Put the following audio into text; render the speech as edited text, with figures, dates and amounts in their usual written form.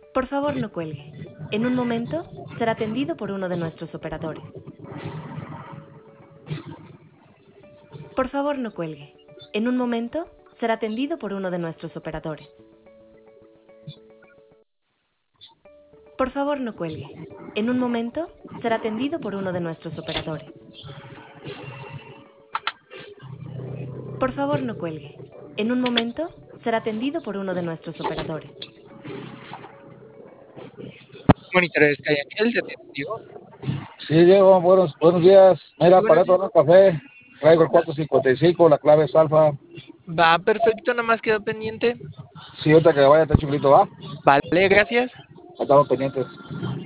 Por favor, no cuelgue. En un momento será atendido por uno de nuestros operadores. Por favor, no cuelgue. En un momento será atendido por uno de nuestros operadores. Por favor, no cuelgue. En un momento será atendido por uno de nuestros operadores. Por favor, no cuelgue. En un momento será atendido por uno de nuestros operadores. Monitores Calle Ángel, ¿te atiende Diego? Sí, Diego, buenos días. Sí, Mira, buenos para días. tomar un café, traigo el 455, la clave es alfa. Va, perfecto, nada más quedó pendiente. Sí, ahorita que vaya te echo un grito, va. Vale, gracias. Estamos pendientes.